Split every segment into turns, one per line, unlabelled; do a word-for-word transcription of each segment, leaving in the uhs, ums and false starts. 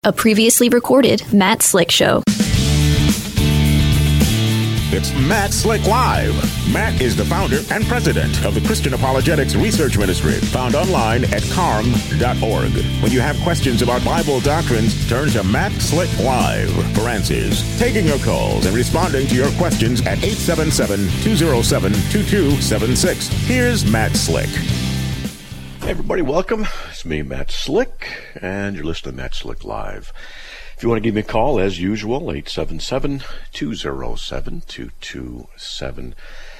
A previously recorded Matt Slick Show.
It's Matt Slick Live. Matt is the founder and president of the Christian Apologetics Research Ministry, found online at carm dot org. When you have questions about Bible doctrines, turn to Matt Slick Live for answers. Taking your calls and responding to your questions at eight seven seven, two oh seven, two two seven six. Here's Matt Slick.
Hey everybody, welcome. It's me, Matt Slick, and you're listening to Matt Slick Live. If you want to give me a call, as usual, eight seven seven, two oh seven, two two seven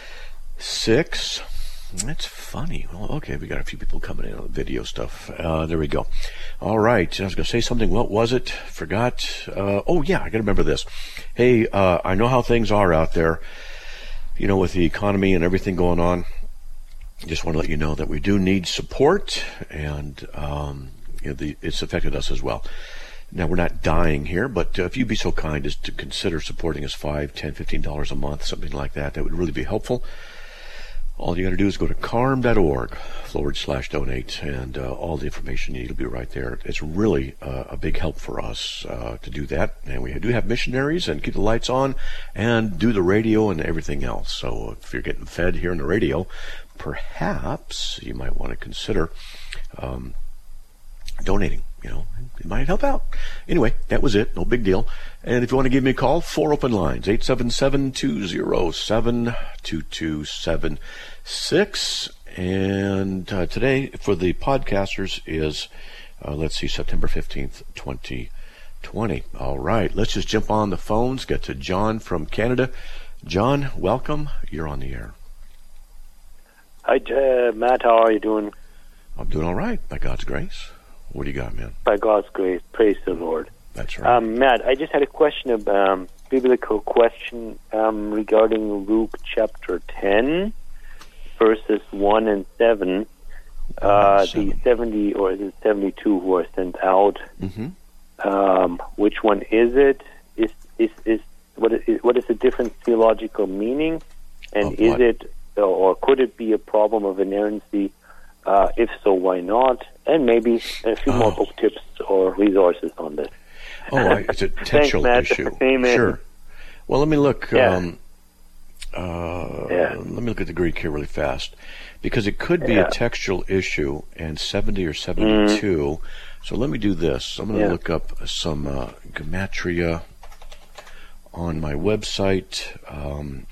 six. That's funny. Well, okay, we got a few people coming in on the video stuff. Uh, there we go. All right, I was going to say something. What was it? Forgot. Uh, oh, yeah, I got to remember this. Hey, uh, I know how things are out there, you know, with the economy and everything going on. Just want to let you know that we do need support, and um, you know, the, it's affected us as well. Now, we're not dying here, but uh, if you'd be so kind as to consider supporting us five, ten, fifteen dollars a month, something like that, that would really be helpful. All you got to do is go to carm dot org forward slash donate, and uh, all the information you need will be right there. It's really uh, a big help for us uh, to do that. And we do have missionaries and keep the lights on and do the radio and everything else. So if you're getting fed here on the radio, perhaps you might want to consider um, donating. You know, it might help out. Anyway, that was it. No big deal. And if you want to give me a call, four open lines, eight seven seven, two oh seven, two two seven six. And uh, today for the podcasters is, uh, let's see, September fifteenth, twenty twenty. All right, let's just jump on the phones, get to John from Canada. John, welcome. You're on the air.
Hi, uh, Matt. How are you doing?
I'm doing all right, by God's grace. What do you got, man?
By God's grace, praise the Lord.
That's right.
Um, Matt, I just had a question, of um, biblical question um, regarding Luke chapter ten, verses one and seven. Uh, seven. The seventy, or is it seventy-two who are sent out? Mm-hmm. Um, which one is it? Is is is what is what is the different theological meaning? And is it, or could it be a problem of inerrancy? Uh, if so, why not? And maybe a few oh. more book tips or resources on this.
Oh, I, it's a textual
Thanks,
issue.
Amen.
Sure. Well, let me look.
Yeah.
Um, uh,
yeah.
Let me look at the Greek here really fast, because it could be
yeah.
a textual issue, and seventy or seventy-two. Mm. So let me do this. I'm going to yeah. look up some uh, gematria on my website, um,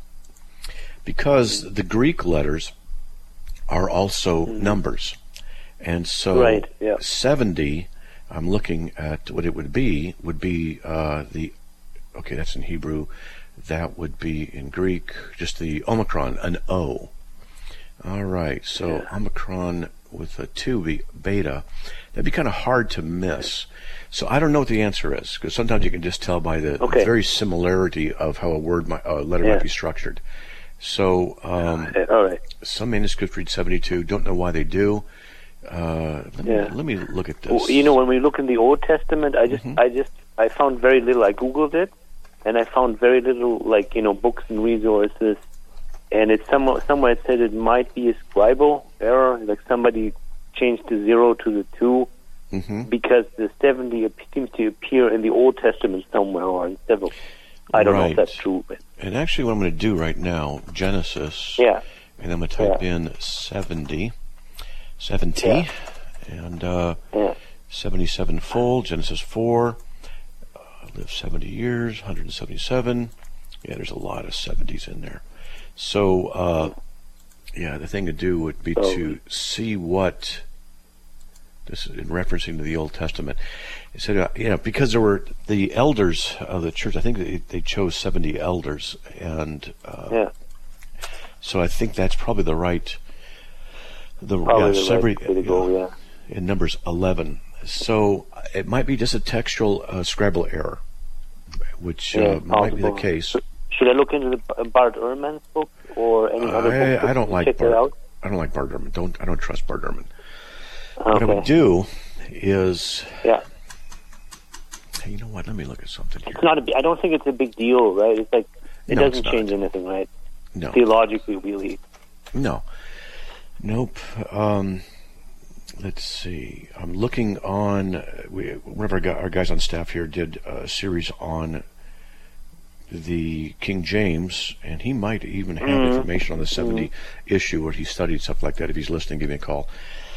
because the Greek letters are also mm-hmm. numbers. And so
right, yeah.
seventy, I'm looking at what it would be, would be uh, the, okay, that's in Hebrew, that would be in Greek, just the Omicron, an O. All right, so yeah. Omicron with a two, be beta. That'd be kind of hard to miss. So I don't know what the answer is, because sometimes you can just tell by the okay. very similarity of how a word, might, a letter yeah. might be structured. So, um,
all right.
some manuscripts read seventy-two. Don't know why they do. Uh, let, me,
yeah.
let me look at this.
Well, you know, when we look in the Old Testament, I just,
mm-hmm.
I just, I found very little. I Googled it, and I found very little, like, you know, books and resources. And it's somewhere, somewhere it said it might be a scribal error, like somebody changed the zero to the two, mm-hmm. because the seventy seems to appear in the Old Testament somewhere or in several. I don't right. know if that's true. But.
And actually what I'm going to do right now, Genesis,
yeah.
and I'm going to type
yeah.
in seventy, seventy,
yeah.
and uh,
yeah.
seventy-seven full, Genesis four, uh, live seventy years, one hundred seventy-seven. Yeah, there's a lot of seventies in there. So, uh, yeah, the thing to do would be so, to see what... This is in referencing to the Old Testament. It said, uh, you know, because there were the elders of the church. I think they, they chose seventy elders, and uh,
yeah.
so I think that's probably the right. The,
probably
yeah,
the
seventy,
right way to go, yeah.
In Numbers eleven. So it might be just a textual uh, Scrabble error, which
yeah,
uh, might be the case.
Should I look into the Bart Ehrman's book or any other
I,
book?
I don't like
check
Bart.
it out?
I don't like Bart Ehrman. Don't I don't trust Bart Ehrman.
Okay.
What I would do is,
yeah.
Hey, you know what? Let me look at something here.
It's not a. I don't think it's a big deal, right? It's like it
no,
doesn't change anything, right?
No.
Theologically, really.
No. Nope. Um, let's see. I'm looking on. We, one of our, gu- our guys on staff here did a series on the King James, and he might even have mm-hmm. information on the seventy mm-hmm. issue where he studied stuff like that. If he's listening, give me a call.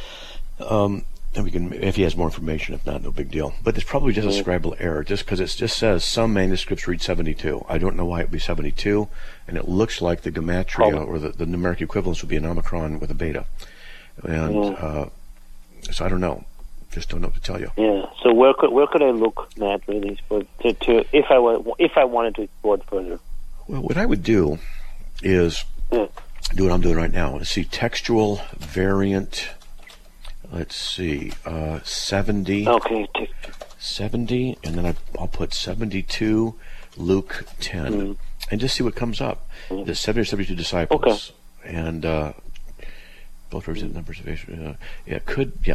Um, and we can, if he has more information. If not, no big deal. But it's probably just a scribal error, just because it just says some manuscripts read seventy-two. I don't know why it would be seventy-two, and it looks like the gematria oh. or the, the numeric equivalence would be an omicron with a beta. And mm. uh, so I don't know. Just don't know what to tell you.
Yeah. So where could where could I look, Matt, really, for to, to if I were, if I wanted to explore it further?
Well, what I would do is yeah. do what I'm doing right now. Let's see, textual variant. Let's see, uh, seventy.
Okay.
seventy, and then I, I'll put seventy-two, Luke ten, mm. and just see what comes up. Mm. The seventy or seventy-two disciples, okay. and uh, both represent numbers of uh, yeah, could yeah.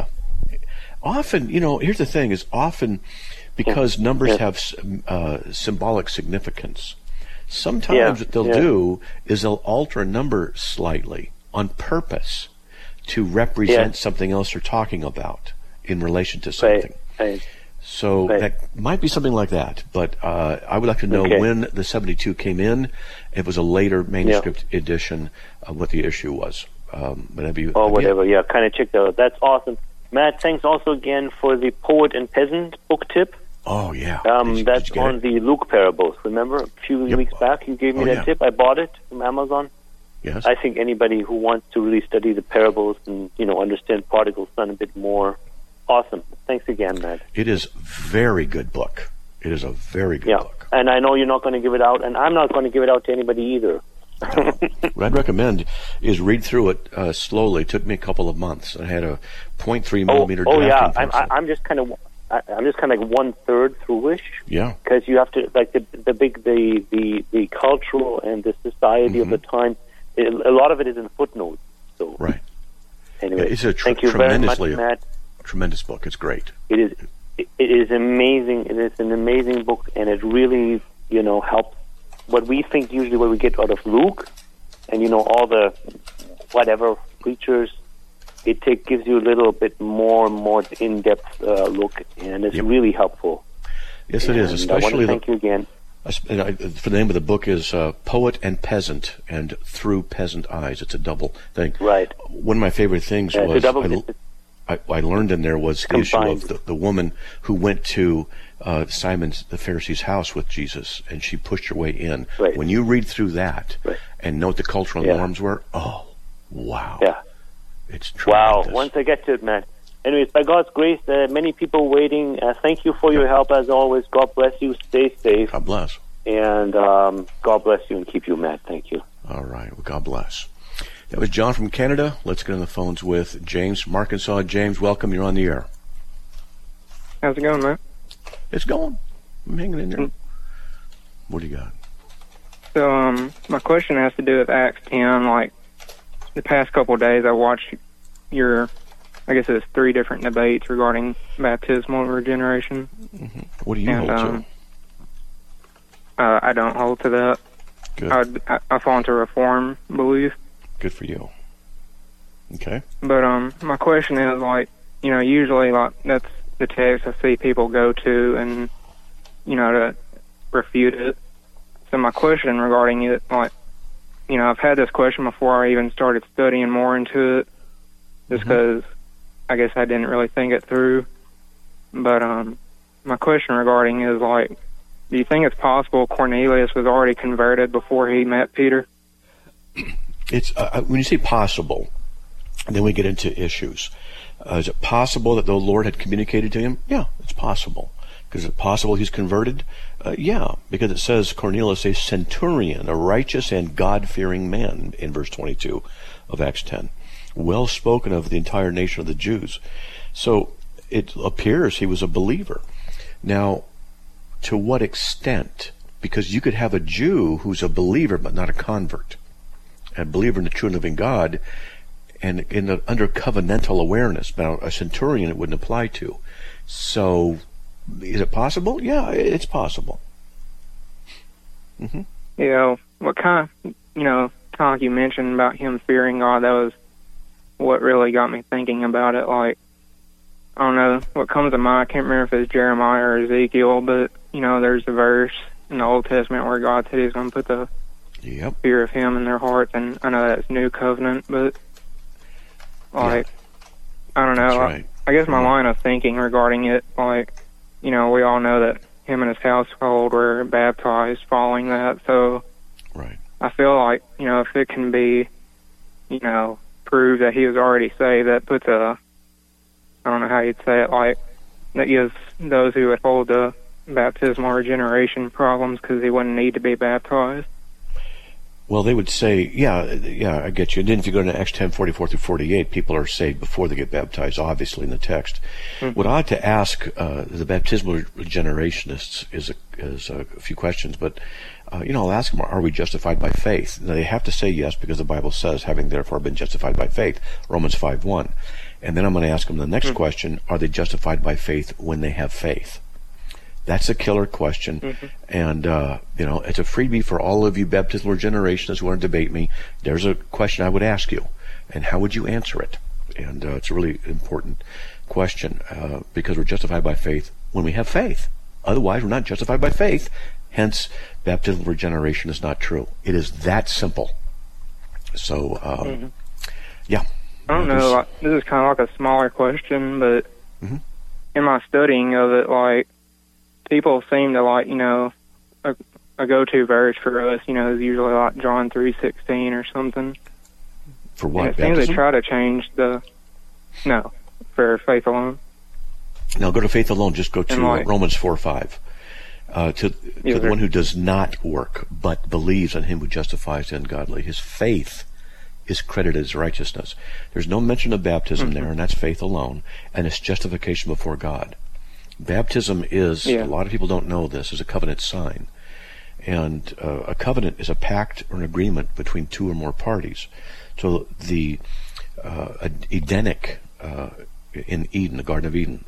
Often, you know, here's the thing: is often because numbers yeah. have uh, symbolic significance. Sometimes yeah. what they'll yeah. do is they'll alter a number slightly on purpose to represent yeah. something else they're talking about in relation to something.
Right. Right.
So right. that might be something like that. But uh, I would like to know okay. when the seventy-two came in. It was a later manuscript yeah. edition of what the issue was. Um, but that'd be,
or
that'd
whatever.
Be
yeah, kind of check that out. That's awesome. Matt, thanks also again for the Poet and Peasant book tip.
Oh, yeah.
Um,
did,
that's
did
on
it?
the Luke parables. Remember, a few
yep.
weeks back you gave me
oh,
that
yeah.
tip. I bought it from Amazon.
Yes.
I think anybody who wants to really study the parables and, you know, understand prodigal son a bit more, awesome. Thanks again, Matt.
It is a very good book. It is a very good
yeah.
book.
And I know you're not going to give it out, and I'm not going to give it out to anybody either.
What I'd recommend is read through it uh, slowly. It took me a couple of months. I had a point three millimeter
oh, oh yeah,
drafting
I'm, I'm just kind of, I'm just kind of like one third through-ish.
Yeah,
because you have to like the the big the the, the cultural and the society mm-hmm. of the time. It, a lot of it is in footnotes. So
right.
Anyway,
yeah, it's a tr-
thank you very much, Matt.
Tremendous book. It's great.
It is. It, it is amazing. It is an amazing book, and it really, you know, helps. What we think usually what we get out of Luke, and you know all the whatever preachers, it take, gives you a little bit more more in-depth uh, look, and it's
yep.
really helpful.
Yes,
and
it is. Especially
I want to thank
the,
you again.
I, for the name of the book is uh, Poet and Peasant, and Through Peasant Eyes. It's a double thing.
Right.
One of my favorite things
yeah,
was
double,
I, I, I learned in there was the issue of the, the woman who went to uh, Simon the Pharisee's house with Jesus, and she pushed her way in.
Right.
When you read through that
right.
and know what the cultural
yeah.
norms were, oh, wow.
Yeah.
It's
wow.
tremendous.
Once I get to it, man. Anyways, by God's grace, uh, many people waiting. Uh, thank you for your
yeah.
help, as always. God bless you. Stay safe.
God bless.
And um, God bless you and keep you, Matt. Thank you.
All right. Well, God bless. That was John from Canada. Let's get on the phones with James from Arkansas. James, welcome. You're on the air.
How's it going, man?
It's going. I'm hanging in there. Mm. What do you got?
So, um, my question has to do with Acts ten. Like, the past couple of days, I watched your, I guess it's three different debates regarding baptismal regeneration.
Mm-hmm. What do you
and,
hold
um, to? Uh, I don't hold to that.
Good.
I, I, I fall into Reform belief.
Good for you. Okay.
But um, my question is, like, you know, usually, like, that's the text I see people go to and, you know, to refute it. So my question regarding it, like, you know, I've had this question before I even started studying more into it, just because mm-hmm. I guess I didn't really think it through. But um, my question regarding is, like, do you think it's possible Cornelius was already converted before he met Peter?
It's uh, when you say possible, then we get into issues. Uh, is it possible that the Lord had communicated to him? Yeah, it's possible. Because is it possible he's converted? Uh, yeah, because it says Cornelius, a centurion, a righteous and God-fearing man, in verse twenty-two of Acts ten. Well spoken of the entire nation of the Jews. So it appears he was a believer. Now, to what extent? Because you could have a Jew who's a believer but not a convert. A believer in the true and living God, and in the, under covenantal awareness. Now, a centurion it wouldn't apply to. So, is it possible? Yeah, it's possible. Mm-hmm.
You know, what kind of, you know, talk you mentioned about him fearing God, that was what really got me thinking about it. Like, I don't know what comes to mind. I can't remember if it's Jeremiah or Ezekiel, but, you know, there's a verse in the Old Testament where God said he's going to put the
yep.
fear of him in their hearts, and I know that's New Covenant, but, like, yeah. I don't know.
Right.
I, I guess my
yeah.
line of thinking regarding it, like, you know, we all know that him and his household were baptized following that, so
right.
I feel like, you know, if it can be, you know, proved that he was already saved, that puts a, I don't know how you'd say it, like, that gives those who would hold the baptismal regeneration problems because he wouldn't need to be baptized.
Well, they would say, yeah, yeah, I get you. And then if you go to Acts ten, forty-four through forty-eight, people are saved before they get baptized, obviously, in the text. Mm-hmm. What I ought to ask uh, the baptismal regenerationists is a, is a few questions, but, uh, you know, I'll ask them, are we justified by faith? Now, they have to say yes because the Bible says, having therefore been justified by faith, Romans five one. And then I'm going to ask them the next mm-hmm. question, are they justified by faith when they have faith? That's a killer question, mm-hmm. and uh, you know, it's a freebie for all of you baptismal regenerationists who want to debate me. There's a question I would ask you, and how would you answer it? And uh, it's a really important question uh, because we're justified by faith when we have faith. Otherwise, we're not justified by faith. Hence, baptismal regeneration is not true. It is that simple. So, um,
mm-hmm.
yeah.
I don't know. Like, this is kind of like a smaller question, but
mm-hmm.
in my studying of it, like, people seem to, like, you know, a, a go-to verse for us, you know, is usually like John three sixteen or something.
For what?
And it seems they try to change the, no, for faith alone.
Now go to faith alone. Just go to
like,
Romans four five. Uh, to to
yeah,
the one who does not work, but believes on him who justifies the ungodly. His faith is credited as righteousness. There's no mention of baptism mm-hmm. there, and that's faith alone, and it's justification before God. Baptism is,
yeah.
a lot of people don't know this, is a covenant sign. And uh, a covenant is a pact or an agreement between two or more parties. So the uh, Edenic, uh, in Eden, the Garden of Eden,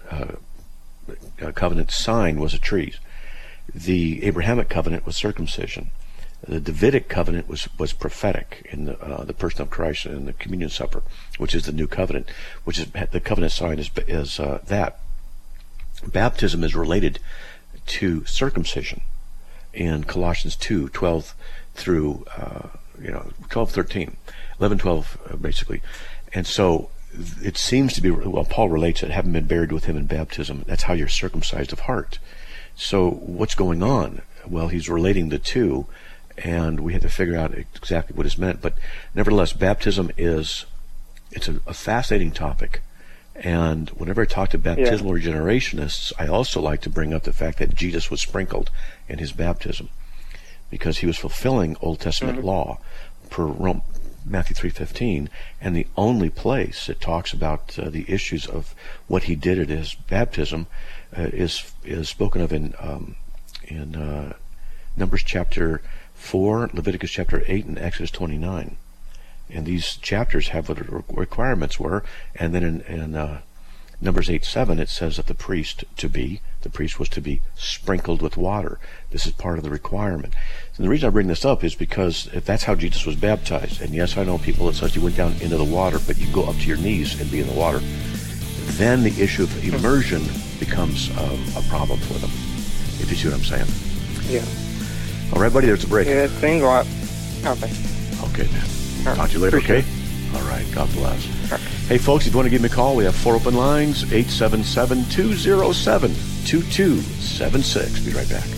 uh, covenant sign was a tree. The Abrahamic covenant was circumcision. The Davidic covenant was, was prophetic in the, uh, the person of Christ and the communion supper, which is the new covenant, which is the covenant sign is, is uh, that. Baptism is related to circumcision in Colossians two twelve through uh, you know twelve thirteen, eleven twelve uh, basically, and so it seems to be, well, Paul relates it, having been buried with him in baptism, that's how you're circumcised of heart. So what's going on? Well, he's relating the two, and we had to figure out exactly what is meant. But nevertheless, baptism is it's a, a fascinating topic. And whenever I talk to baptismal yeah. regenerationists, I also like to bring up the fact that Jesus was sprinkled in his baptism because he was fulfilling Old Testament mm-hmm. law per Rome, Matthew three fifteen, and the only place it talks about uh, the issues of what he did at his baptism uh, is is spoken of in um, in uh, Numbers chapter four, Leviticus chapter eight, and Exodus twenty-nine. And these chapters have what the requirements were, and then in, in uh, Numbers eight seven it says that the priest to be, the priest was to be sprinkled with water. This is part of the requirement. And the reason I bring this up is because if that's how Jesus was baptized, and yes, I know people that says you went down into the water, but you go up to your knees and be in the water, then the issue of immersion becomes um, a problem for them, if you see what I'm saying.
Yeah.
All right, buddy, there's a break.
Yeah, it seems like, okay.
Okay, man.
Right.
Talk to you later,
Appreciate
okay? It. All right, God bless.
Right.
Hey, folks, if you want to give me a call, we have four open lines, eight seven seven, two oh seven, two two seven six. Be right back.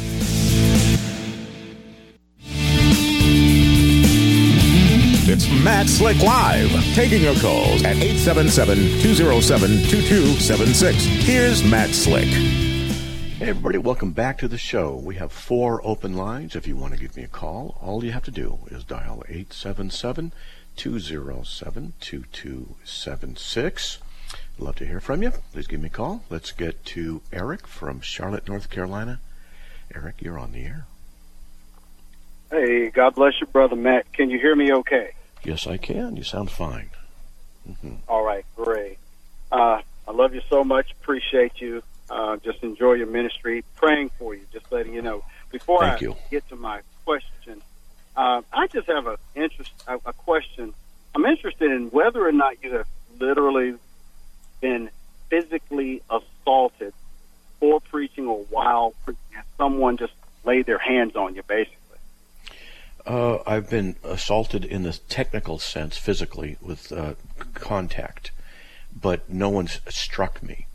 It's Matt Slick Live, taking your calls at eight seven seven, two oh seven, two two seven six. Here's Matt Slick.
Hey, everybody, welcome back to the show. We have four open lines. If you want to give me a call, all you have to do is dial eight seven seven, two oh seven, two two seven six. Love to hear from you. Please give me a call. Let's get to Eric from Charlotte, North Carolina. Eric, you're on the air.
Hey, God bless you, Brother Matt. Can you hear me okay?
Yes, I can. You sound fine. Mm-hmm.
All right, great. Uh, I love you so much. Appreciate you. Uh, just enjoy your ministry. Praying for you, just letting you know. Before
Thank
I
you.
get to my question, uh, I just have a interest, a, a question. I'm interested in whether or not you have literally been physically someone just laid their hands on you, basically?
Uh, I've been assaulted in the technical sense, physically, with uh, contact, but no one's struck me.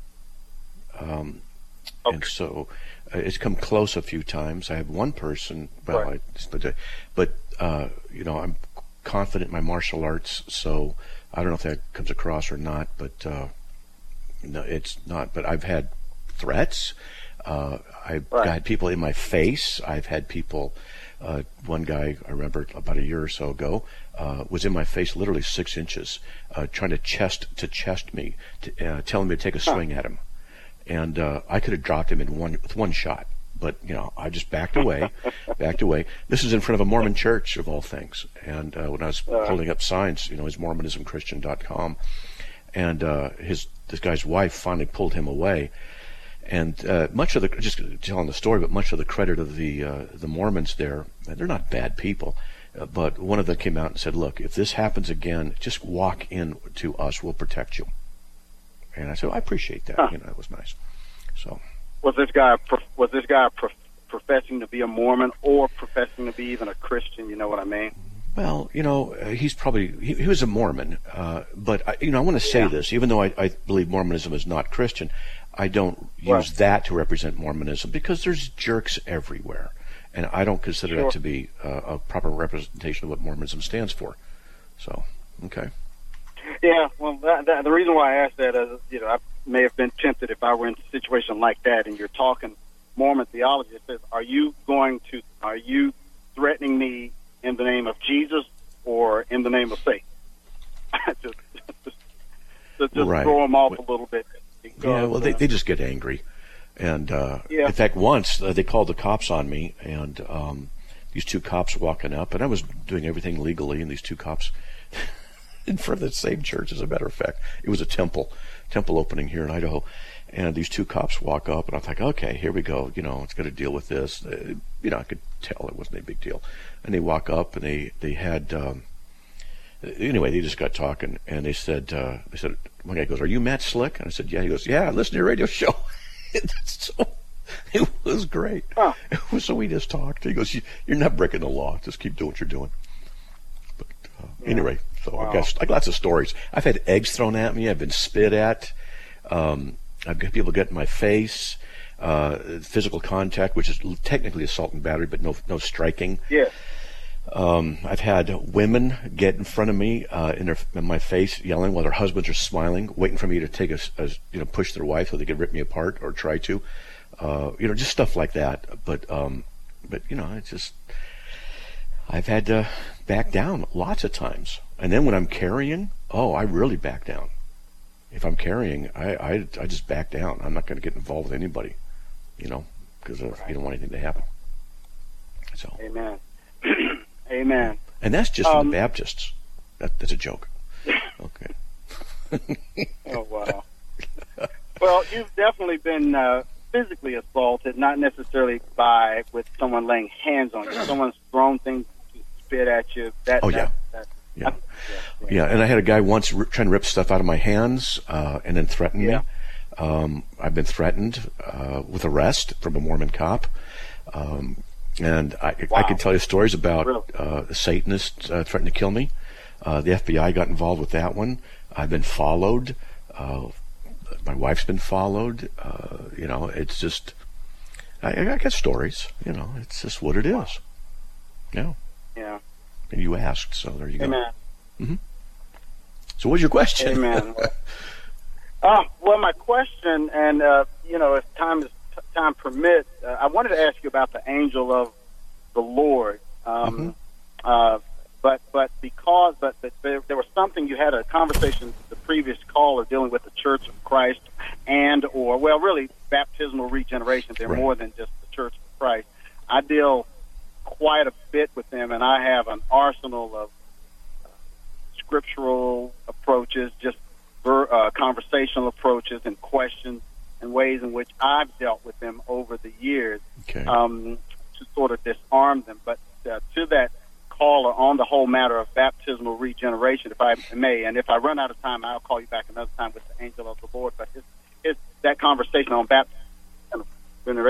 Um,
okay.
And so uh, it's come close a few times. I have one person, well,
Right.
I, but, but uh, you know, I'm confident in my martial arts, so I don't know if that comes across or not, but uh, no, it's not. But I've had threats. Uh, I've
Right.
had people in my face. I've had people. Uh, one guy I remember about a year or so ago uh, was in my face, literally six inches, uh, trying to chest to chest me, to, uh, telling me to take a swing at him, and uh, I could have dropped him in one with one shot. But you know, I just backed away, backed away. This is in front of a Mormon church of all things, and uh, when I was
Uh.
holding up signs, you know, his Mormonism Christian dot com, and uh, his this guy's wife finally pulled him away. And uh, much of the, just telling the story, but much of the credit of the uh, the Mormons there, they're not bad people, uh, but one of them came out and said, look, if this happens again, just walk in to us, we'll protect you. And I said, I appreciate that.
Huh.
You know, it was nice. So,
Was this guy prof- was this guy prof- professing to be a Mormon or professing to be even a Christian? You know what I mean?
well, you know, uh, he's probably, he, he was a Mormon, uh, but, I, you know, I want to say
Yeah.
this, even though I, I believe Mormonism is not Christian, I don't use
Right.
that to represent Mormonism because there's jerks everywhere. And I don't consider
Sure.
that to be uh, a proper representation of what Mormonism stands for. So, okay.
Yeah. Well, that, that, the reason why I asked that is, you know, I may have been tempted if I were in a situation like that, and you're talking Mormon theology. It says, "Are you going to? Are you threatening me in the name of Jesus or in the name of Satan?" just, just, just
Right.
throw them off a little bit. Because,
Yeah, well, they,
uh,
they just get angry. And uh,
Yeah.
in fact, once uh, they called the cops on me, and um, these two cops walking up, and I was doing everything legally, and these two cops in front of the same church, as a matter of fact. It was a temple, temple opening here in Idaho. And these two cops walk up, and I'm like, okay, here we go. You know, it's got to deal with this. Uh, you know, I could tell it wasn't a big deal. And they walk up, and they, they had... Um, Anyway, they just got talking, and they said, uh, they said, one guy goes, "Are you Matt Slick?" And I said, "Yeah." He goes, "Yeah, I listen to your radio show." so, it was great.
Huh.
It was, so we just talked. He goes, you, "You're not breaking the law. Just keep doing what you're doing." But uh,
Yeah.
anyway, so
Wow.
I got I got lots of stories. I've had eggs thrown at me. I've been spit at. Um, I've got people get in my face. Uh, physical contact, which is technically assault and battery, but no no striking.
Yeah.
Um, I've had women get in front of me uh, in, their, in my face, yelling while their husbands are smiling, waiting for me to take a, a you know push their wife so they could rip me apart or try to, uh, you know, just stuff like that. But um, but you know, it's just I've had to back down lots of times, and then when I'm carrying, oh, I really back down. If I'm carrying, I I, I just back down. I'm not going to get involved with anybody, you know, because right. you don't want anything to happen. So.
Amen. Amen.
And that's just for
Um,
the Baptists. That, that's a joke. Okay.
Oh, wow. Well, you've definitely been uh, physically assaulted, not necessarily by with someone laying hands on you. Someone's thrown things to spit at you. That,
Oh,
that,
yeah.
That,
Yeah.
yeah, yeah.
Yeah, and I had a guy once r- trying to rip stuff out of my hands uh, and then threaten
Yeah.
me. Um, I've been threatened uh, with arrest from a Mormon cop. Um, and I, I
Wow.
could tell you stories about
Really?
uh, a Satanist uh, threatening to kill me. Uh, the F B I got involved with that one. I've been followed. Uh, my wife's been followed. Uh, you know, it's just, I, I got stories. You know, it's just what it is.
Wow.
Yeah.
Yeah.
And you asked, so there you go.
Amen.
So what's your question?
Amen. uh, well, my question, and uh, you know, if time is time permits, uh, I wanted to ask you about the angel of the Lord. Um,
Mhm.
uh, but but because but, but there, there was something you had a conversation with the previous caller dealing with the Church of Christ and or well, really baptismal regeneration. They're
Right.
more than just the Church of Christ. I deal quite a bit with them, and I have an arsenal of scriptural approaches, just ver, uh, conversational approaches and questions and ways in which I've dealt with them over the years
Okay.
um, to sort of disarm them. But uh, to that caller on the whole matter of baptismal regeneration, if I may, and if I run out of time, I'll call you back another time with the angel of the Lord. But it's, it's that conversation on baptismal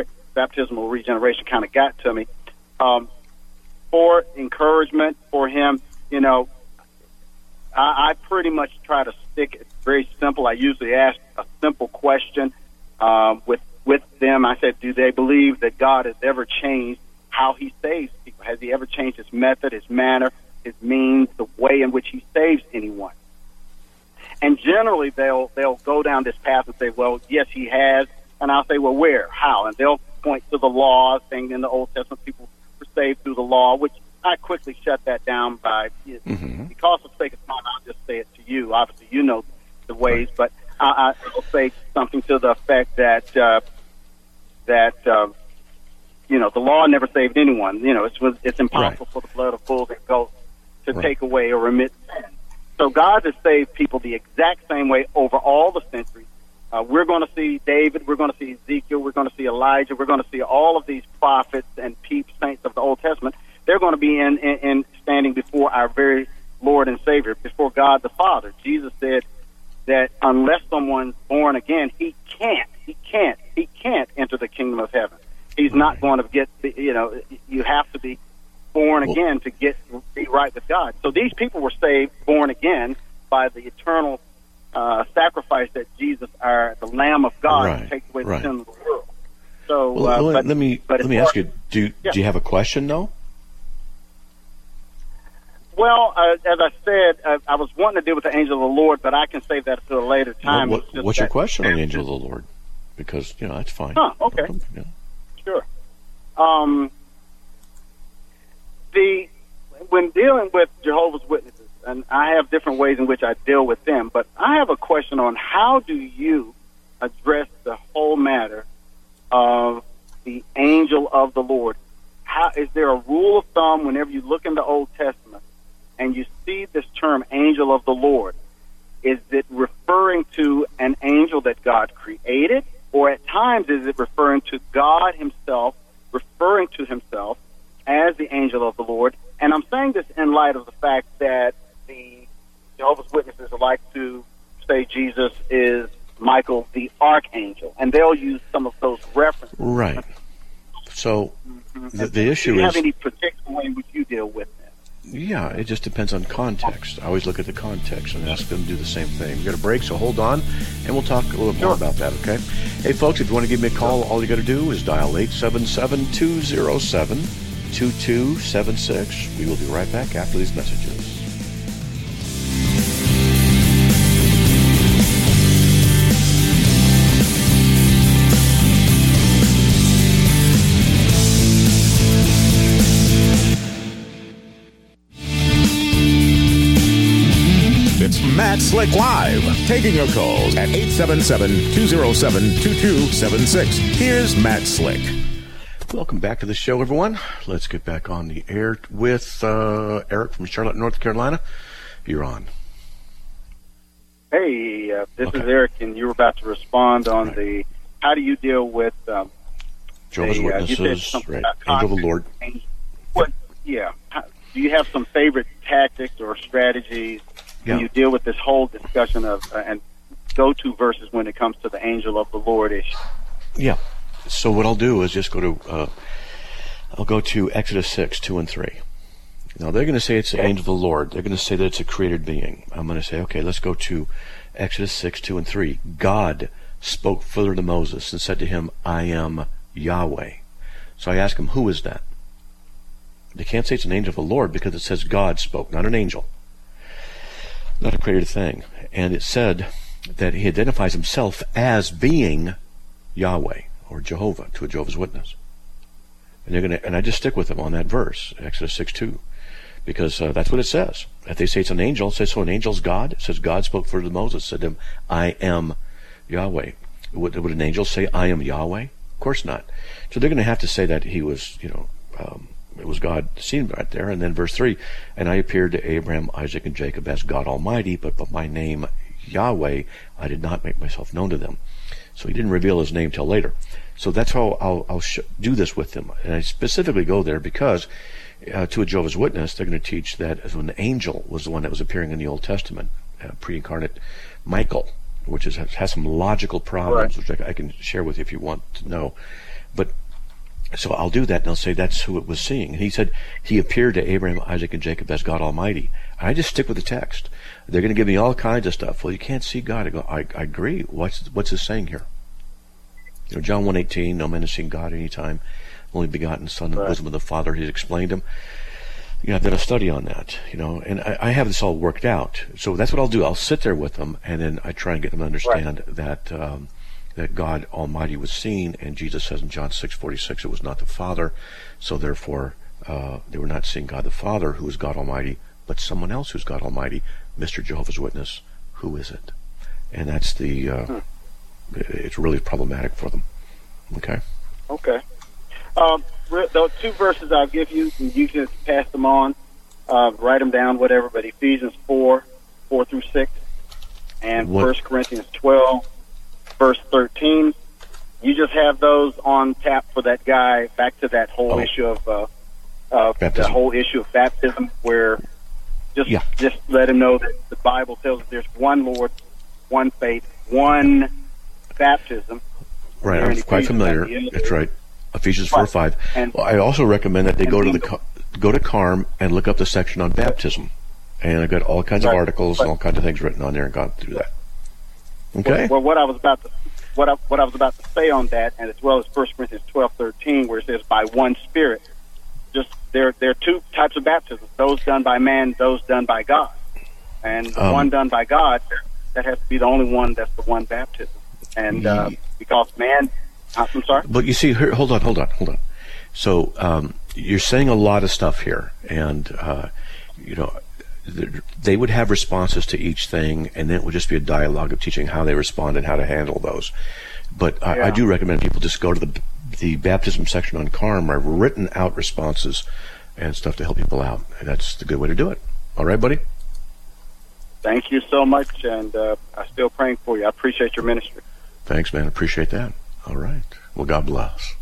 baptismal regeneration kind of got to me. Um, for encouragement for him, you know, I, I pretty much try to stick it very simple. I usually ask a simple question um, with with them. I said, do they believe that God has ever changed how he saves people? Has he ever changed his method, his manner, his means, the way in which he saves anyone? And generally they'll they'll go down this path and say, well, yes, he has. And I'll say, well, where? How? And they'll point to the law, saying in the Old Testament people were saved through the law, which I quickly shut that down by, mm-hmm. because of sake of time, I'll just say it to you. Obviously, you know the ways, right. but I, I'll say something to the effect that, uh, that uh, you know, the law never saved anyone. You know, it's, it's impossible right. for the blood of bulls and goats to right. take away or remit sin. So God has saved people the exact same way over all the centuries. Uh, we're going to see David, we're going to see Ezekiel, we're going to see Elijah, we're going to see all of these prophets and peeps, saints of the Old Testament. They're going to be in, in, in standing before our very Lord and Savior, before God the Father. Jesus said that unless someone's born again, he can't, he can't, he can't enter the kingdom of heaven. He's not going to get, you know, you have to be born again to get be right with God. So these people were saved, born again, by the eternal uh, sacrifice that Jesus, our the Lamb of God,
right.
takes away
right.
the sin of the world. So
well,
uh,
let,
but,
let me
but
let me ask you: Do
yeah.
do you have a question, though?
Well, uh, as I said, uh, I was wanting to deal with the angel of the Lord, but I can save that to a later time.
Well, what, what's
that,
your question on the angel of the Lord? Because, you know, that's fine.
Huh, okay.
Yeah.
Sure. Um, the when dealing with Jehovah's Witnesses, and I have different ways in which I deal with them, but I have a question on how do you address the whole matter of the angel of the Lord? How, is there a rule of thumb whenever you look in the Old Testament and you see this term angel of the Lord? Is it referring to an angel that God created, or at times is it referring to God himself, referring to himself as the angel of the Lord? And I'm saying this in light of the fact that the Jehovah's Witnesses like to say Jesus is Michael the Archangel, and they'll use some of those references.
Right. So mm-hmm. the, the issue
is... Do you
is,
have any particular way in which you deal with that?
Yeah, it just depends on context. I always look at the context and ask them to do the same thing. We've got a break, so hold on, and we'll talk a little more about that, okay? Hey, folks, if you want to give me a call, all you got to do is dial eight seven seven, two oh seven, two two seven six. We will be right back after these messages.
Matt Slick Live, taking your calls at eight seven seven, two oh seven, two two seven six. Here's Matt Slick.
Welcome back to the show, everyone. Let's get back on the air with uh, Eric from Charlotte, North Carolina. You're on.
Hey, uh, this
okay.
is Eric, and you were about to respond on
right.
the how do you deal with um,
Jehovah's
the,
Witnesses,
uh,
right? Angel of the Lord.
What? Yeah. How, do you have some favorite tactics or strategies
Yeah.
when you deal with this whole discussion of uh, and go-to verses when it comes to the angel of the Lord issue?
Yeah. So what I'll do is just go to uh, I'll go to Exodus six, two and three. Now they're going to say it's the angel of the Lord. They're going to say that it's a created being. I'm going to say, okay, let's go to Exodus six, two and three. God spoke further to Moses and said to him, I am Yahweh. So I ask him, who is that? They can't say it's an angel of the Lord because it says God spoke, not an angel. Not a created thing. And it said that he identifies himself as being Yahweh or Jehovah to a Jehovah's Witness. And they're going to, and I just stick with them on that verse, Exodus six two, because uh, that's what it says. If they say it's an angel, it says, so an angel's God? It says God spoke further to Moses, said to him, I am Yahweh. Would, would an angel say, I am Yahweh? Of course not. So they're going to have to say that he was, you know, um, it was God seen right there. And then verse three, and I appeared to Abraham, Isaac, and Jacob as God Almighty, but by my name Yahweh, I did not make myself known to them. So he didn't reveal his name till later. So that's how I'll, I'll sh- do this with them. And I specifically go there because uh, to a Jehovah's Witness, they're going to teach that as when the angel was the one that was appearing in the Old Testament, uh, pre-incarnate Michael, which is, has some logical problems, right. which I, I can share with you if you want to know. But So I'll do that, and I'll say that's who it was seeing. And he said he appeared to Abraham, Isaac, and Jacob as God Almighty. And I just stick with the text. They're going to give me all kinds of stuff. Well, you can't see God. I go, I, I agree. What's what's it saying here? You know, John one eighteen, no man has seen God any time. Only begotten Son in the bosom of the Father. He's explained him. You know, I've done a study on that, you know, and I, I have this all worked out. So that's what I'll do. I'll sit there with them, and then I try and get them to understand right. that um, that God Almighty was seen, and Jesus says in John six forty-six, it was not the Father, so therefore uh, they were not seeing God the Father, who is God Almighty, but someone else who's God Almighty, Mister Jehovah's Witness. Who is it? And that's the, uh, hmm. it's really problematic for them. Okay?
Okay. Um, those two verses I'll give you, and you can pass them on, uh, write them down, whatever, but Ephesians four, four through six, and what? First Corinthians twelve, verse thirteen. You just have those on tap for that guy, back to that whole oh. issue of, uh, uh, the whole issue of baptism, where just, yeah. just let him know that the Bible tells us there's one Lord, one faith, one baptism.
Right, I'm quite familiar. That's right. Ephesians four five. And, well, I also recommend that they go to the go to Carm and look up the section on baptism, and I've got all kinds right. of articles but, and all kinds of things written on there and gone through that. Okay.
Well, well, what I was about to what I, what I was about to say on that, and as well as First Corinthians twelve thirteen, where it says by one Spirit. Just there, there are two types of baptisms: those done by man, those done by God. And the um, one done by God, that has to be the only one that's the one baptism. And uh, because man. I'm sorry?
But you see, here, hold on, hold on, hold on. So um, you're saying a lot of stuff here, and uh, you know, they would have responses to each thing, and then it would just be a dialogue of teaching how they respond and how to handle those. But yeah. I, I do recommend people just go to the the baptism section on Carm. I've written out responses and stuff to help people out, and that's the good way to do it. All right, buddy?
Thank you so much, and uh, I'm still praying for you. I appreciate your ministry.
Thanks, man. Appreciate that. All right. Well, God bless.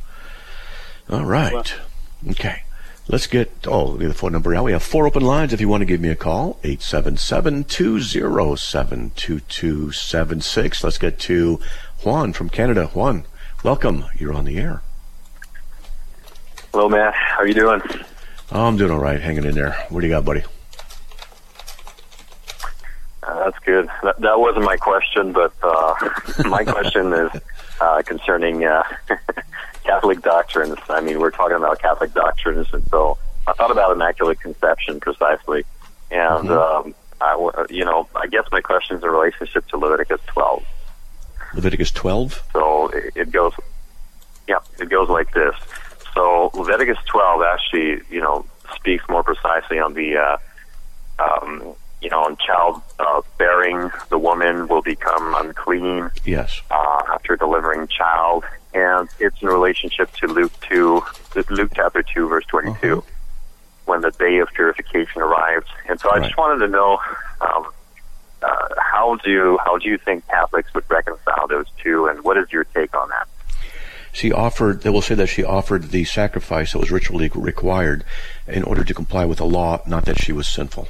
All right. Okay. Let's get, oh, the phone number out. We have four open lines if you want to give me a call. eight seven seven, two zero seven, two two seven six. Let's get to Juan from Canada. Juan, welcome. You're on the air.
Hello, Matt. How are you doing?
Oh, I'm doing all right. Hanging in there. What do you got, buddy?
Uh, that's good. That, that wasn't my question, but uh, my question is uh, concerning uh, Catholic doctrines. I mean, we're talking about Catholic doctrines, and so I thought about Immaculate Conception precisely. And, mm-hmm. um, I, you know, I guess my question is in relationship to Leviticus twelve.
Leviticus twelve?
So it, it goes, yeah, it goes like this. So Leviticus twelve actually, you know, speaks more precisely on the, uh, um, you know, on child uh, bearing. The woman will become unclean.
Yes.
Uh, after delivering child, and it's in relationship to Luke two, Luke chapter two, verse twenty-two, uh-huh. when the day of purification arrives. And so I right. just wanted to know, um, uh, how do how do you think Catholics would reconcile those two, and what is your take on that?
She offered, they will say that she offered the sacrifice that was ritually required in order to comply with the law, not that she was sinful.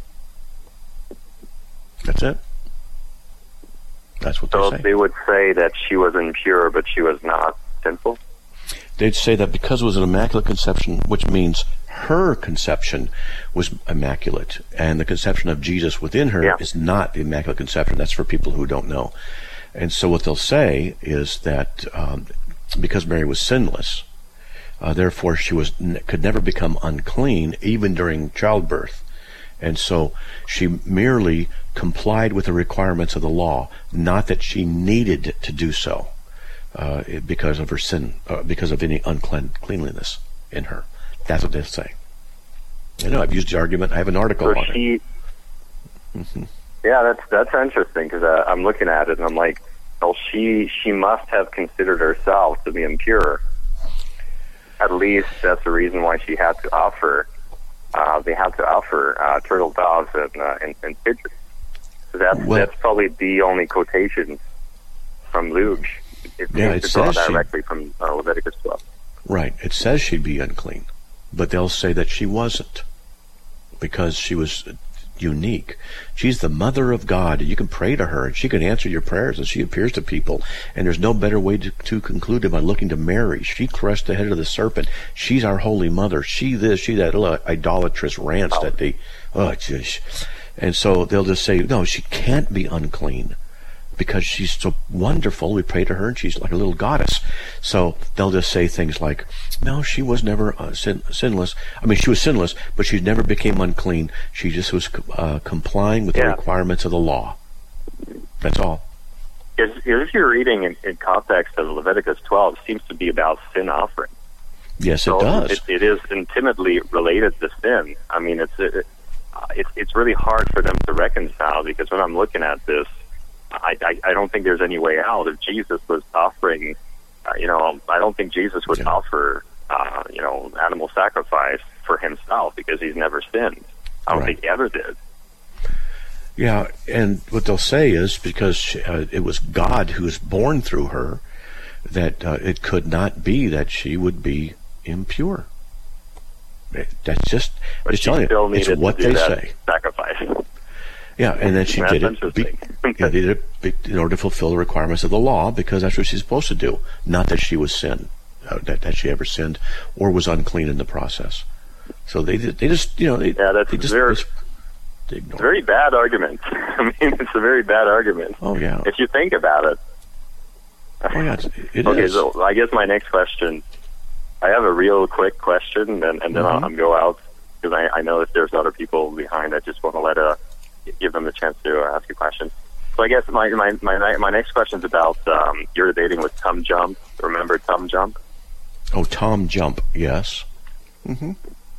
That's it. That's what
so
they say.
They would say that she was impure, but she was not sinful?
They'd say that because it was an immaculate conception, which means her conception was immaculate, and the conception of Jesus within her yeah. is not the immaculate conception. That's for people who don't know. And so what they'll say is that um, because Mary was sinless, uh, therefore she was could never become unclean, even during childbirth. And so she merely complied with the requirements of the law, not that she needed to do so uh, because of her sin, uh, because of any uncleanliness in her. That's what they say. You know, I've used the argument. I have an article
so
on
she,
it. Mm-hmm.
Yeah, that's that's interesting because uh, I'm looking at it and I'm like, well, she she must have considered herself to be impure. At least that's the reason why she had to offer. Uh, they had to offer uh, turtle doves and, uh, and, and pigeons. So that's, well, that's probably the only quotation from Luke. It
yeah, it
to
says
draw directly she, from uh, Leviticus twelve.
Right. It says she'd be unclean, but they'll say that she wasn't because she was unique. She's the mother of God. You can pray to her, and she can answer your prayers, and she appears to people. And there's no better way to, to conclude it by looking to Mary. She crushed the head of the serpent. She's our holy mother. She this, she that, little idolatrous rants that they, oh, geez. And so they'll just say, no, she can't be unclean, because she's so wonderful. We pray to her, and she's like a little goddess. So they'll just say things like, no, she was never uh, sin- sinless. I mean, she was sinless, but she never became unclean. She just was uh, complying with
yeah.
the requirements of the law. That's all.
If, if you're reading in, in context of Leviticus twelve, it seems to be about sin offering.
Yes,
so
it does.
It, it is intimately related to sin. I mean, it's, it, it's, it's really hard for them to reconcile, because when I'm looking at this, I, I, I don't think there's any way out. If Jesus was offering, uh, you know, I don't think Jesus would yeah. offer, uh, you know, animal sacrifice for himself, because he's never sinned. I don't right. think he ever did.
Yeah, and what they'll say is because she, uh, it was God who was born through her, that uh, it could not be that she would be impure. That's just,
but
it's,
she still
you, it's what
to do
they
that
say.
Sacrifice.
Yeah, and then she
that's
did it, be, yeah, did it in order to fulfill the requirements of the law, because that's what she's supposed to do. Not that she was sinned, uh, that, that she ever sinned or was unclean in the process. So they they just, you know, they,
yeah, that's
they just,
very,
they ignore
very bad argument. I mean, it's a very bad argument.
Oh, yeah.
If you think about it.
Oh, yeah, it
okay,
is.
so I guess my next question, I have a real quick question, and, and then
mm-hmm.
I'll, I'll go out, because I, I know if there's other people behind, I just want to let a give them the chance to uh, ask a question. So I guess my my my, my next question is about um, you're debating with Tom Jump. Remember Tom Jump?
Oh, Tom Jump, yes. Mm-hmm.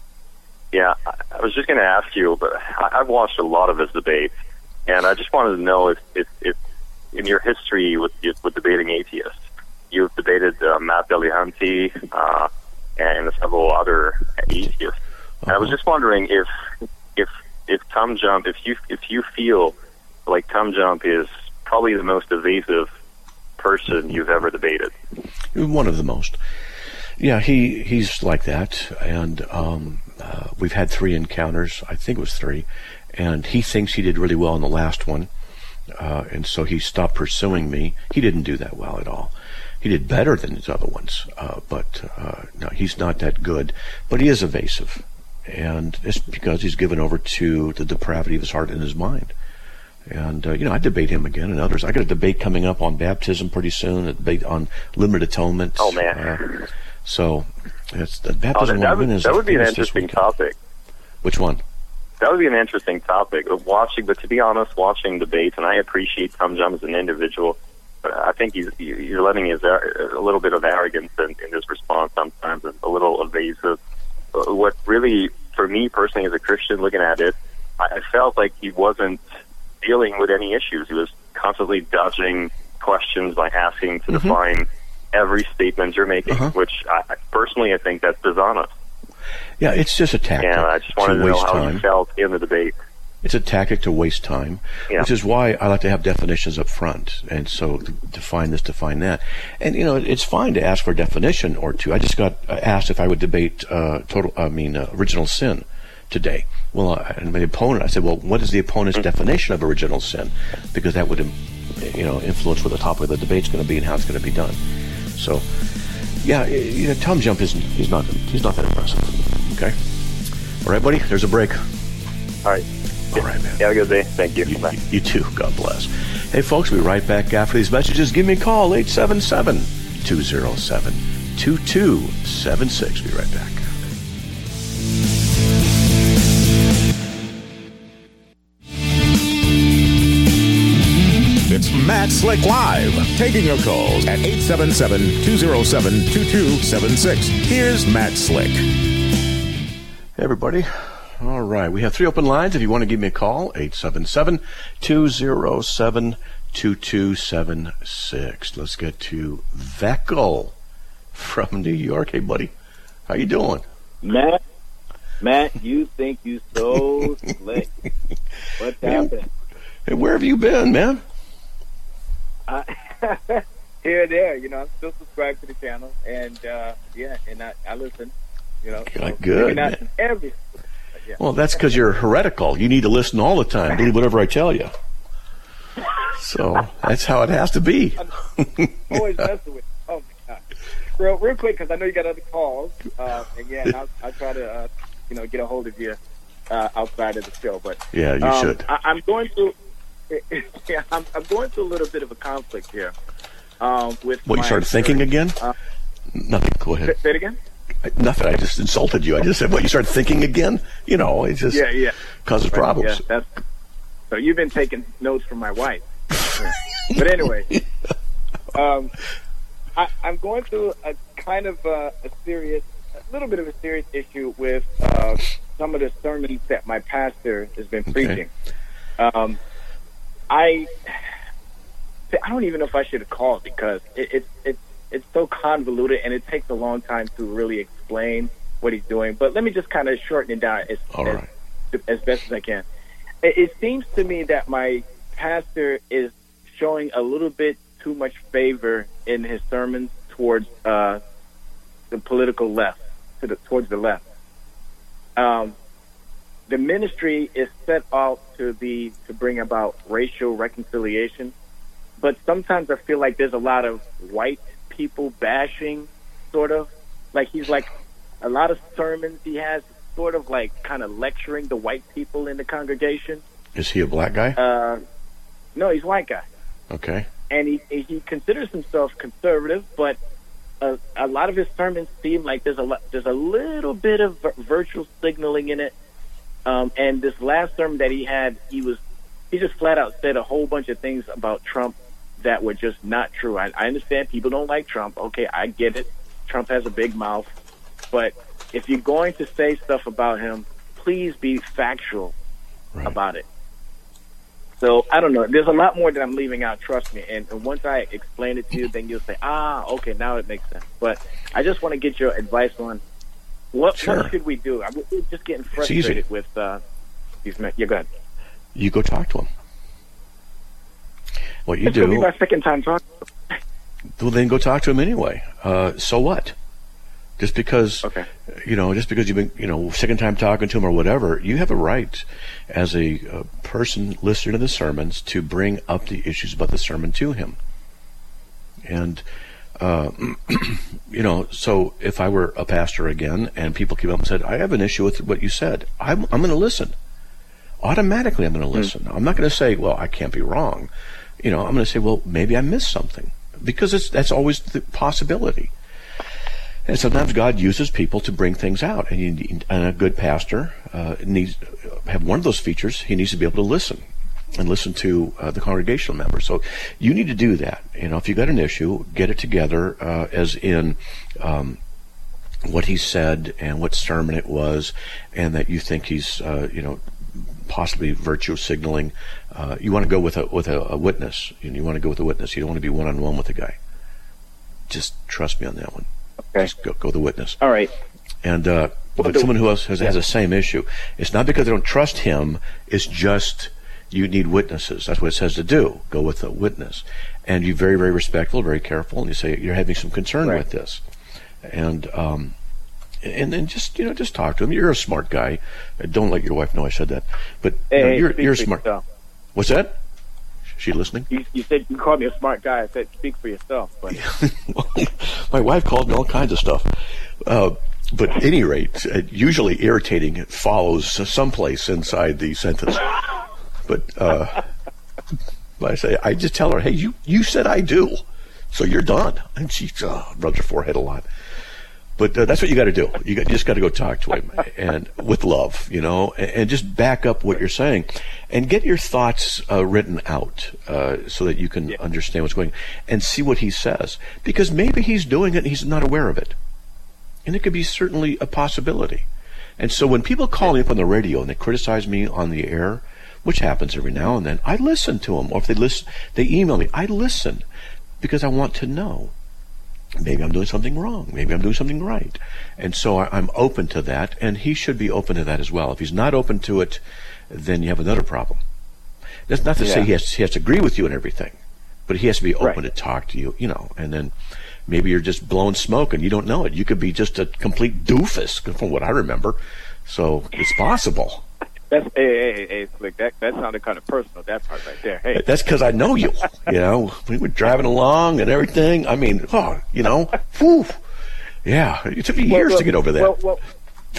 Yeah, I, I was just going to ask you, but I, I've watched a lot of his debates, and I just wanted to know if, if, if in your history with with debating atheists, you've debated uh, Matt Dillahunty uh, and several other atheists. Uh-huh. And I was just wondering if if If Tom Jump, if you if you feel like Tom Jump is probably the most evasive person you've ever debated,
one of the most, yeah, he he's like that, and um, uh, we've had three encounters. I think it was three, and he thinks he did really well in the last one, uh, and so he stopped pursuing me. He didn't do that well at all. He did better than his other ones, uh, but uh, no, he's not that good. But he is evasive. And it's because he's given over to the depravity of his heart and his mind. And, uh, you know, I debate him again and others. I got a debate coming up on baptism pretty soon, a debate on limited atonement.
Oh, man.
Uh, so, it's the baptism
oh, that, that, would,
is,
that would be an interesting topic.
Which one?
That would be an interesting topic of watching, but to be honest, watching debates, and I appreciate Tom Jump as an individual, but I think he's, you're letting his, a little bit of arrogance in, in his response sometimes, and a little evasive. What really, for me personally as a Christian looking at it, I felt like he wasn't dealing with any issues. He was constantly dodging questions by asking to mm-hmm. define every statement you're making, uh-huh. which I, personally I think that's dishonest.
Yeah, it's just a tactic.
And I just wanted to, to know how
time.
you felt in the debate.
It's a tactic to waste time, yeah. which is why I like to have definitions up front. And so to define this, define that. And, you know, it's fine to ask for a definition or two. I just got asked if I would debate uh, total, I mean, uh, original sin today. Well, uh, and my opponent, I said, well, what is the opponent's mm-hmm. definition of original sin? Because that would, you know, influence what the topic of the debate's going to be and how it's going to be done. So, yeah, you know, Tom Jump isn't, he's not, he's not that impressive. Okay? All right, buddy, there's a break.
All right.
All right, man.
Have a good day. Thank you.
You, you, you too. God bless. Hey, folks, we'll be right back after these messages. Give me a call, eight seven seven, two oh seven, two two seven six. Be right back.
It's Matt Slick Live, taking your calls at eight seven seven, two oh seven, two two seven six. Here's Matt Slick.
Hey, everybody. All right, we have three open lines. If you want to give me a call, eight seven seven, two oh seven, two two seven six. Let's get to Veckel from New York. Hey, buddy, how you doing?
Matt, Matt, you think you so slick. What's happening?
Hey, where have you been, man?
Uh, here and there. You know, I'm still subscribed to the channel, and uh, yeah, and I, I listen. You know,
so
good.
Good.
Not every,
yeah.
Well, that's because you're heretical. You need to listen all the time. Believe whatever I tell you. So that's how it has to be.
Always messing with. Oh my God. Real, real quick, because I know you got other calls. Uh, and yeah, I'll, I'll try to, uh, you know, get a hold of you uh, outside of the show. But
yeah, you
um,
should.
I, I'm going through. Yeah, I'm, I'm going through a little bit of a conflict here. Um, with
what, you started thinking again?
Uh,
Nothing. Go ahead.
Say it again.
I, nothing. I just insulted you. I just said, "What? You started thinking again?" You know, it just
yeah, yeah.
causes
right,
problems.
Yeah, that's, so you've been taking notes from my wife. Yeah. But anyway, um, I, I'm going through a kind of uh, a serious, a little bit of a serious issue with uh, some of the sermons that my pastor has been preaching. Okay. Um, I I don't even know if I should have called because it, it, it, it's so convoluted and it takes a long time to really explain what he's doing. But let me just kind of shorten it down as,
All right.
as, as best as I can. It, it seems to me that my pastor is showing a little bit too much favor in his sermons towards uh, the political left, to the, towards the left. Um, the ministry is set out to be to bring about racial reconciliation, but sometimes I feel like there's a lot of white people bashing, sort of. Like he's like a lot of sermons he has, sort of like kind of lecturing the white people in the congregation.
Is he a black guy?
Uh, no, he's a white guy.
Okay.
And he he considers himself conservative, but a, a lot of his sermons seem like there's a lot, there's a little bit of virtual signaling in it. Um, and this last sermon that he had, he was he just flat out said a whole bunch of things about Trump that were just not true. I, I understand people don't like Trump. Okay, I get it. Trump has a big mouth, but if you're going to say stuff about him, please be factual right. about it. So, I don't know. There's a lot more that I'm leaving out, trust me. And, and once I explain it to you, then you'll say, ah, okay, now it makes sense. But I just want to get your advice on what,
sure.
what should we do? I'm just getting frustrated with uh, these men. Yeah, go ahead.
You go talk to him. What you
it's
do...
It's going to be my second time talking to him.
Well, then go talk to him anyway. Uh, so what? Just because,
okay.
you know, just because you've been, you know, second time talking to him or whatever, you have a right as a, a person listening to the sermons to bring up the issues about the sermon to him. And, uh, you know, so if I were a pastor again and people came up and said, I have an issue with what you said, I'm, I'm going to listen. Automatically I'm going to listen. Mm. I'm not going to say, well, I can't be wrong. You know, I'm going to say, well, maybe I missed something. Because it's, that's always the possibility. And sometimes God uses people to bring things out, and, you need, and a good pastor uh, needs to have one of those features. He needs to be able to listen and listen to uh, the congregational members. So you need to do that. You know, if you got an issue, get it together, uh, as in um, what he said and what sermon it was, and that you think he's, uh, you know, possibly virtue signaling. Uh, you want to go with a with a, a witness. You, you want to go with a witness. You don't want to be one on one with a guy. Just trust me on that one.
Okay.
Just go, go the witness.
All right.
And uh, but someone who else has, yeah. has the same issue, it's not because they don't trust him. It's just you need witnesses. That's what it says to do. Go with a witness. And you're very, very respectful, very careful, and you say you're having some concern right. with this. And um, and then just you know just talk to him. You're a smart guy. Don't let your wife know I said that. But
hey,
you know,
hey,
you're you're smart.
Yourself.
What's that? She listening?
You, you said you called me a smart guy. I said speak for yourself. But
my wife called me all kinds of stuff. Uh, but at any rate, uh, usually irritating follows someplace inside the sentence. But, uh, but I say, I just tell her, hey, you, you said I do, so you're done. And she uh, rubs her forehead a lot. But uh, that's what you got to do. You, got, you just got to go talk to him, and with love, you know, and, and just back up what you're saying, and get your thoughts uh, written out uh, so that you can yeah. understand what's going on, and see what he says. Because maybe he's doing it and he's not aware of it, and it could be certainly a possibility. And so when people call me up on the radio and they criticize me on the air, which happens every now and then, I listen to them. Or if they listen, they email me. I listen because I want to know. Maybe I'm doing something wrong. Maybe I'm doing something right. And so I, I'm open to that, and he should be open to that as well. If he's not open to it, then you have another problem. That's not to yeah. say he has, he has to agree with you and everything, but he has to be open right. to talk to you, you know, and then maybe you're just blowing smoke and you don't know it. You could be just a complete doofus, from what I remember. So it's possible.
That's hey, hey, hey, Slick. That that sounded kind of personal. That part right there. Hey,
that's because I know you. You know, we were driving along and everything. I mean, oh, you know, whew. Yeah, it took me years
well,
to get over that.
Well, well,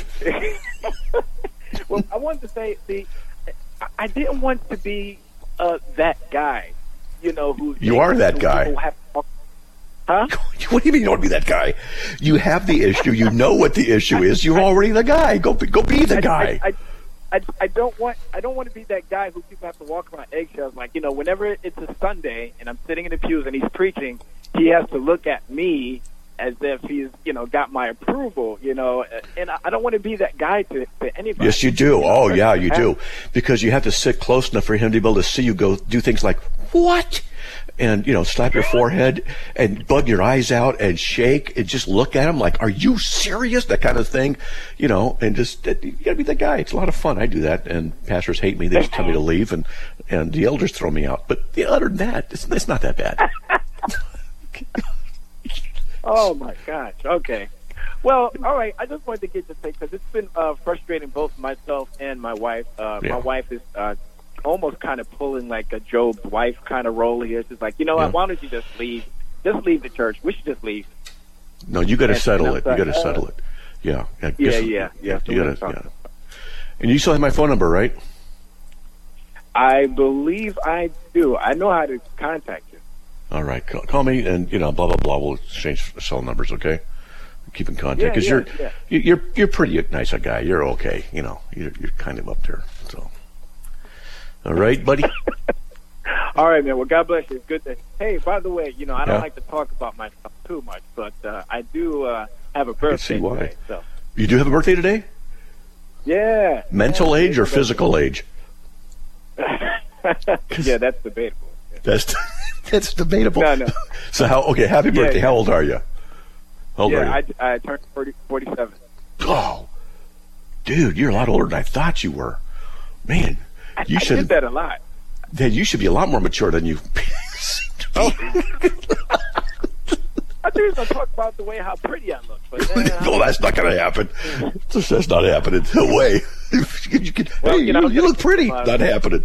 well, I wanted to say, see, I didn't want to be uh, that guy. You know, who
you are that guy.
Have, huh?
What do you mean you don't want to be that guy? You have the issue. You know what the issue is. You're already the guy. Go, go be the guy.
I, I, I, I, I don't want I don't want to be that guy who people have to walk around eggshells. Like, you know, whenever it's a Sunday and I'm sitting in the pews and he's preaching, he has to look at me as if he's, you know, got my approval, you know. And I don't want to be that guy to, to anybody.
Yes, you do. Oh, yeah, you do. Because you have to sit close enough for him to be able to see you go do things like, what? And, you know, slap your forehead and bug your eyes out and shake and just look at him like, are you serious? That kind of thing, you know, and just, you gotta be that guy. It's a lot of fun. I do that, and pastors hate me. They just tell me to leave, and, and the elders throw me out. But yeah, other than that, it's, it's not that bad.
Oh, my gosh. Okay. Well, all right. I just wanted to get your take because it's been uh, frustrating both myself and my wife. Uh, yeah. My wife is uh, almost kind of pulling like a Job's wife kind of role here. She's like, you know what? Yeah. Why don't you just leave? Just leave the church. We should just leave.
No, you got to settle it. You got to uh, settle it. Yeah.
Yeah, yeah, yeah. yeah.
You gotta, yeah. And you still have my phone number, right?
I believe I do. I know how to contact you.
All right. Call, call me, and, you know, blah, blah, blah. We'll exchange cell numbers, okay? Keep in contact. Because
yeah, yeah,
you're, yeah. you're, you're pretty nice a guy. You're okay. You know, you're, you're kind of up there. So, all right, buddy?
All right, man. Well, God bless you. It's good to... Hey, by the way, you know, I don't
yeah.
like to talk about myself too much, but uh, I do uh, have a birthday
I can see why.
today. So.
You do have a birthday today?
Yeah.
Mental
yeah,
age or physical age?
Yeah, that's debatable. Yeah.
That's that's debatable.
No, no.
So how? Okay, happy birthday.
Yeah, yeah.
How old are you? How old
yeah,
are you?
I, I turned forty, forty-seven.
Oh, dude, you're a lot older than I thought you were. Man, you
I,
should.
I did that a lot.
Then you should be a lot more mature than you.
Oh. I think he was going to talk about the way how pretty I look. But then, uh,
no, that's not going to happen. That's not happening. No way. you can, well, hey, you, know, you, you look pretty. Uh, not happening.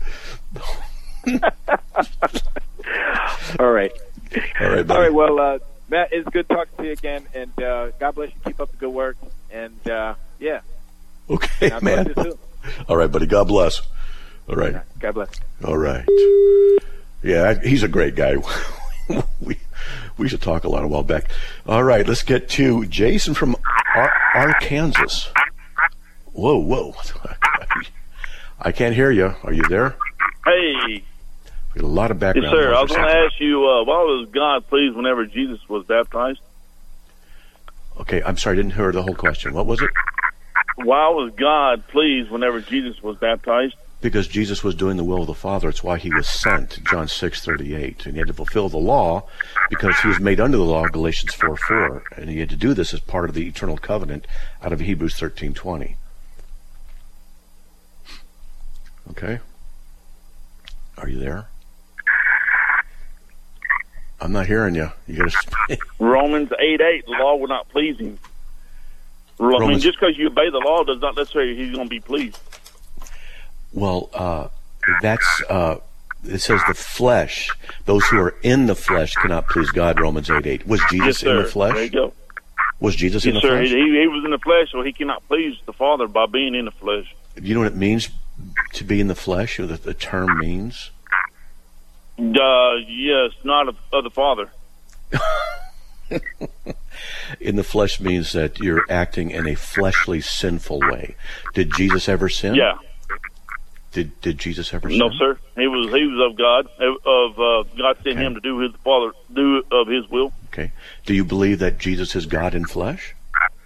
All right.
All right, buddy.
All right, well, uh, Matt, it's good talking to you again, and uh, God bless you. Keep up the good work, and uh, yeah.
Okay, man. All right, buddy. God bless. All right.
God bless.
All right. Yeah, he's a great guy. we we should talk a lot a while back. All right, let's get to Jason from Ar- Arkansas. Whoa, whoa. I can't hear you. Are you there?
Hey.
We got a lot of background.
Yes, sir. I was going to ask you, uh, why was God pleased whenever Jesus was baptized?
Okay, I'm sorry. I didn't hear the whole question. What was it?
Why was God pleased whenever Jesus was baptized?
Because Jesus was doing the will of the Father. It's why he was sent, John six thirty-eight. And he had to fulfill the law because he was made under the law, Galatians four four. And he had to do this as part of the eternal covenant out of Hebrews thirteen twenty. Okay? Are you there? I'm not hearing you. You got to.
Romans eight eight. The law will not please him. Romans. I mean, just because you obey the law does not necessarily he's going to be pleased.
Well, uh, that's, uh, it says the flesh, those who are in the flesh cannot please God, Romans eight eight. Was Jesus
yes,
in the flesh?
There you go.
Was Jesus
yes,
in the
sir.
flesh?
He, he was in the flesh, so he cannot please the Father by being in the flesh.
Do you know what it means to be in the flesh, or what the term means?
Uh, yes, not of, of the Father.
In the flesh means that you're acting in a fleshly, sinful way. Did Jesus ever sin?
Yeah.
Did Did Jesus ever sin?
No, sir. He was he was of God. Of uh, God sent
okay.
him to do his Father do of His will.
Okay. Do you believe that Jesus is God in flesh?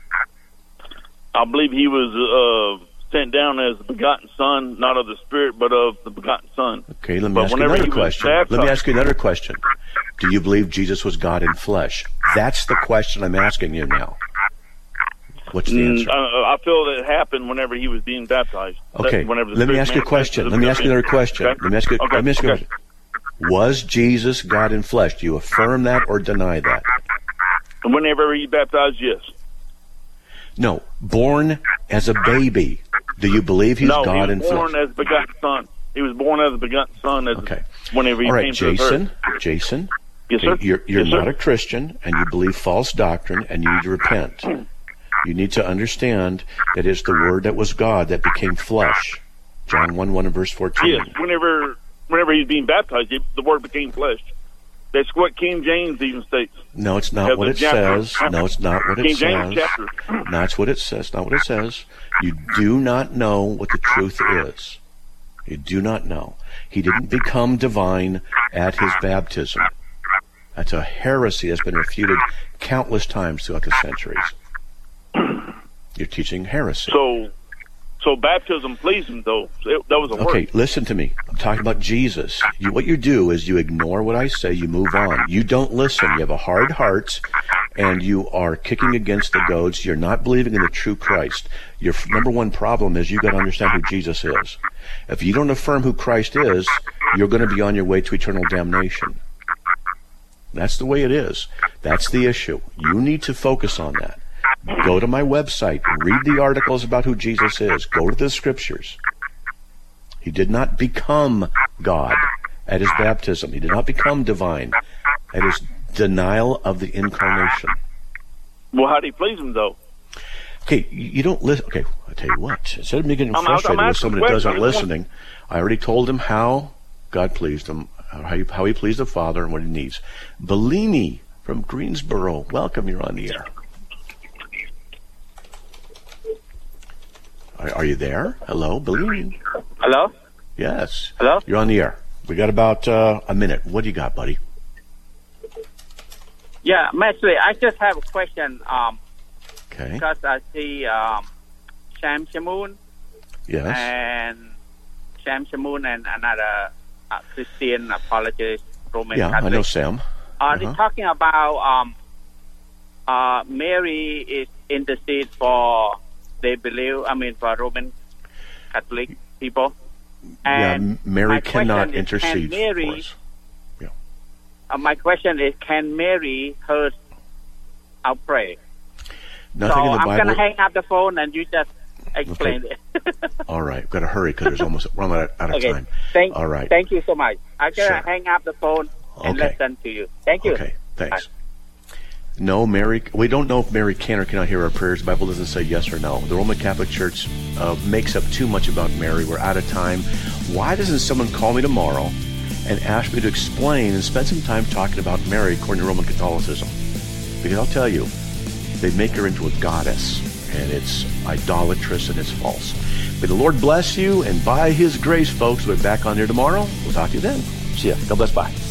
I believe he was uh, sent down as the begotten Son, not of the Spirit, but of the begotten Son.
Okay. Let me
but
ask you another question.
Baptized,
let me ask you another question. Do you believe Jesus was God in flesh? That's the question I'm asking you now. What's the answer?
I, I feel that it happened whenever he was being baptized.
Okay.
Whenever the
let me
Spirit
ask you a question. Let me ask you another question.
Okay.
Let me ask you.
Okay.
Let me ask you.
Okay.
A question. Was Jesus God in flesh? Do you affirm that or deny that?
Whenever he baptized, yes.
No. Born as a baby, Do you believe he's
no,
God
he
in
was born
flesh?
as begotten son. He was born as a begotten son. As
Okay.
Whenever he
All right,
came
Jason.
to earth.
Jason.
Yes, sir.
You're, you're
Yes,
not
sir.
a Christian, and you believe false doctrine, and you need to repent. You need to understand that it's the Word that was God that became flesh. John one, one and verse fourteen.
Yes, whenever whenever he's being baptized, it, the word became flesh. That's what King James even states.
No, it's not
Have
what
the
it
chapter-
says. No, it's not what it
King
says.
James chapter.
That's what it says. Not what it says. You do not know what the truth is. You do not know. He didn't become divine at his baptism. That's a heresy that's been refuted countless times throughout the centuries. You're teaching heresy.
So, so baptism pleased him, though. It, that was a
Okay,
word.
listen to me. I'm talking about Jesus. You, what you do is you ignore what I say, you move on. You don't listen. You have a hard heart, and you are kicking against the goads. You're not believing in the true Christ. Your f- number one problem is you've got to understand who Jesus is. If you don't affirm who Christ is, you're going to be on your way to eternal damnation. That's the way it is. That's the issue. You need to focus on that. Go to my website, read the articles about who Jesus is. Go to the scriptures. He did not become God at his baptism. He did not become divine at his denial of the incarnation.
Well, how did he please him, though?
Okay, you you don't listen. Okay, I'll tell you what. Instead of me getting
I'm- I'm
frustrated with
asking
somebody that doesn't
questions.
listening, I already told him how God pleased him, how he, how he pleased the Father and what he needs. Bellini from Greensboro, welcome. You're on the air. Are, are you there? Hello, Bellini.
Hello?
Yes.
Hello?
You're on the air. We got about uh, a minute. What do you got, buddy?
Yeah, actually, I just have a question. Um,
Okay.
Because I see um, Sham Shamoon
Yes.
and Sham Shamoon and another uh, Christian apologist, Roman
Yeah, I
Catholic.
know Sam.
Are
Uh-huh.
they talking about um, uh, Mary is intercede for, they believe, I mean, for Roman Catholic people?
Yeah,
And
M- Mary
my question
cannot
is,
intercede
Can Mary,
for us. Yeah.
Uh, my question is, can Mary hear our prayer?
Nothing
so
in the
I'm
Bible.
going to hang up the phone and you just explain
Okay.
it.
All right, we've got to hurry because there's almost we're almost out of
okay.
time.
Thank,
All right.
Thank you so much. I'm going to
Sure.
hang up the phone and
Okay.
listen to you. Thank you.
Okay, thanks. No, Mary. We don't know if Mary can or cannot hear our prayers. The Bible doesn't say yes or no. The Roman Catholic Church uh, makes up too much about Mary. We're out of time. Why doesn't someone call me tomorrow and ask me to explain and spend some time talking about Mary according to Roman Catholicism? Because I'll tell you, they make her into a goddess, and it's idolatrous and it's false. May the Lord bless you, and by His grace, folks, we're back on here tomorrow. We'll talk to you then. See ya. God bless. Bye.